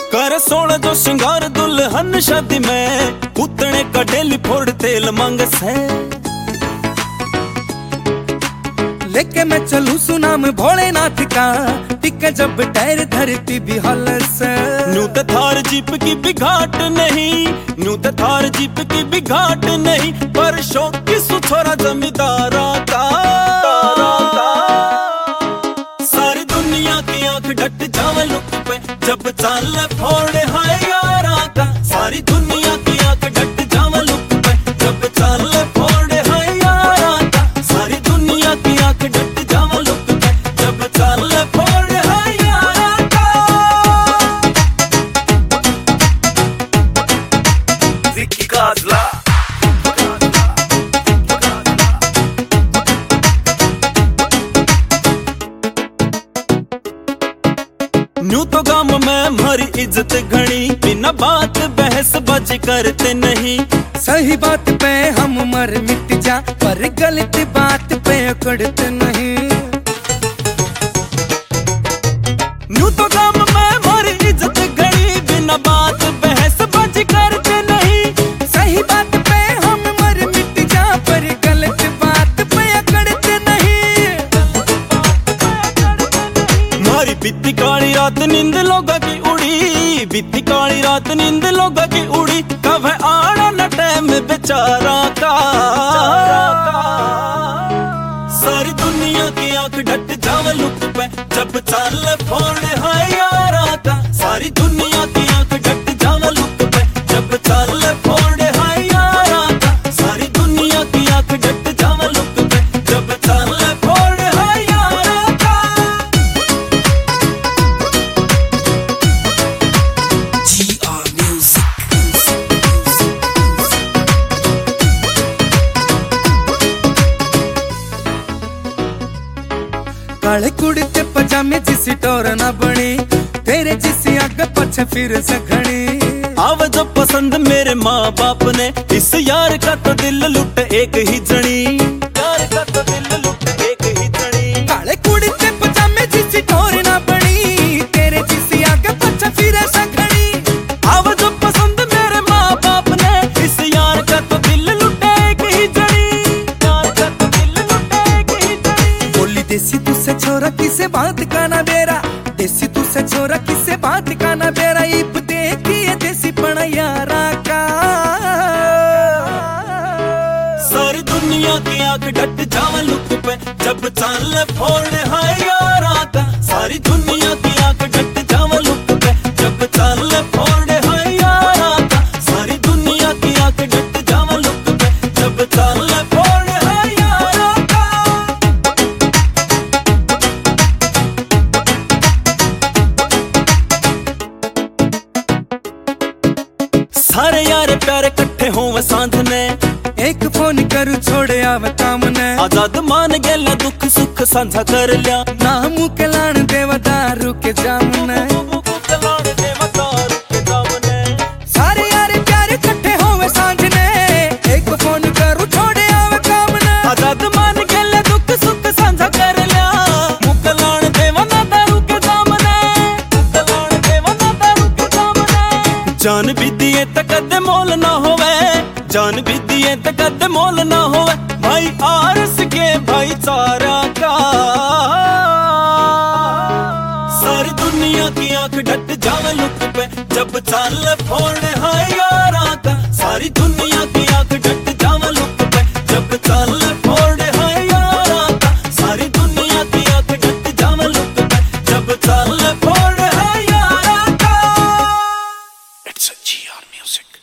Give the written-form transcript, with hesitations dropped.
कर सोना जो श्रृंगार दुल्हन शादी में, उतने का डेली फोड़ तेल मांग से। लेके मैं चलू सुनाम भोलेनाथ का, टिके जब टायर धरती भी हलस। न्यू तो थार जीप की भी घाट नहीं, न्यू तो थार जीप की भी घाट नहीं, पर शौक की सुथोरा जमींदारा का। सारी दुनिया की आंख डट जावे लुक पे, जब चाल फोड़े हाय यारा का। सारी दुनिया की आंख डट जावे लुक पे, जब चाल फोड़े हाय यारा का। सारी दुनिया की आंख डट जावे लुक पे, जब चाल फोड़े हाय यारा का। Vicky Gazla. न्यू तो गाम में हमारी इज्जत घनी, बिना बात बहस बाजी करते नहीं। सही बात पे हम मर मिट जा, पर गलत बात पे अकड़ते नहीं। न्यू तो गाम में हमारी इज्जत घनी, बिना बात बहस बाजी करते नहीं। सही बात पे हम मर मिट जा, पर गलत बात पे अकड़ते नहीं। मारी बीती काली रात नींद लोगा की उड़ी, बीती काली रात नींद लोगा की उड़ी, कब है आना न टाइम बेचारा का। सारी दुनिया की आंख डट जावे लुक पे, जब चाल फोड़े हाय यारा का। सारी दुनिया की आंख डट जावे लुक पे, जब चाल फोड़े हाय यारा का। सारी दुनिया की आंख डट जावे लुक पे, जब चाल फोड़े हाय यारा का। GR Music. काले कुड़ते पजामे जिसी टोर ना बनी, तेरे जिसी आगे पछे फिर सखनी। आव जो पसंद मेरे माँ बाप ने, इस यार का तो दिल लुट एक ही जनी। यार का तो दिल लुट एक ही जनी। काले कुड़ते पजामे जिसी टोर ना बनी, तेरे जिसी आगे पछे फिर सखनी। आव जो पसंद मेरे माँ बाप ने, इस यार का तो दिल लुट एक ही जनी। यार का तो दिल लुट एक ही जनी। बोली देसी तुझसे छोरा किसे बात का ना बेरा, देसी तुझसे छोरा किसे बात का ना बेरा। इब देखिए देसी पना यारा का। सारी दुनिया की आंख डट जावे लुक पे, जब चाल फोड़े हाय यारा का। सारी दुनिया की आंख डट जावे लुक पे, जब चाल फोड़े हाय यारा का। सारी दुनिया की आंख डट जावे लुक पे, जब चाल फोड़े हाय यारा का। सारे यार प्यारे कट्ठे होवे सांझ ने, एक फोन करू छोड़े आव काम ने। आजाद मान गेला दुख सुख साझा कर लिया, ना मुके लान देवा दारू के जाम ने। सारे यार प्यारे कट्ठे होवे सांझ ने, एक फोन करू छोड़े आव काम ने। आजाद मान गेला दुख सुख साझा कर लिया, मुके लान देवा ना दारू के जाम ने। मुके लान देवा ना दारू के जाम ने। जान भी दिए तकद मोल ना होवे, जान भी दिए तकद मोल ना होवे, भाई आरस के भाईचारा का। सारी दुनिया की आंख डट जावे लुक पे, जब चाल फोड़े हाय यारा का। सारी दुनिया की आंख डट जावे लुक पे, जब चाल फोड़े हाय यारा का। सारी दुनिया की आंख डट जावे लुक पे, जब चाल